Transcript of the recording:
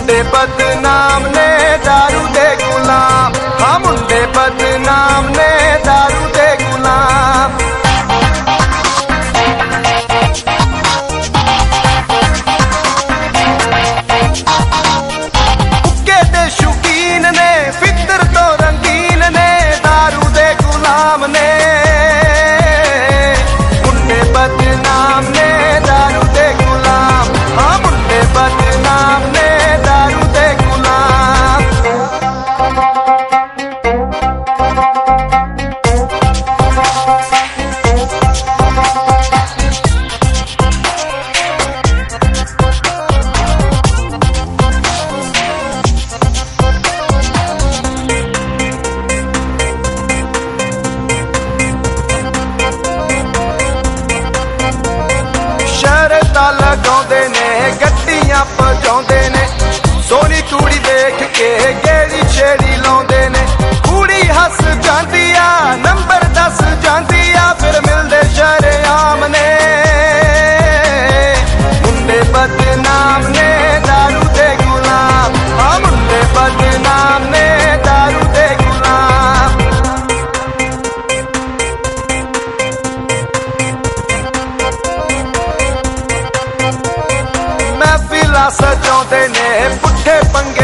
मुंडे बदनाम ने दारू दे गुलाम, हाँ मुंडे बदनाम ने दारू दे गुलाम। हुक्के दे शौकीन ने फितर तो रंगीन ने दारू दे गुलाम ने, मुंडे बदनाम ने दारू दे गुलाम, हाँ मुंडे बदनाम ने दारू दे गुलाम। शरतां लगाउंदे ने गड्डियां भजाउंदे ने, सोनी कुड़ी देख के गेड़ी छेड़ी लाउंदे ने। कुड़ी हस जांदी आ नंबर 10 जांदी आ, फिर मिलदे शरेआम ने, मुंडे बदनाम ने दारू दे गुलाम, हाँ मुंडे बदनाम ने दारू दे गुलाम। महफिलां सजाउंदे ने पुट्ठे पंगे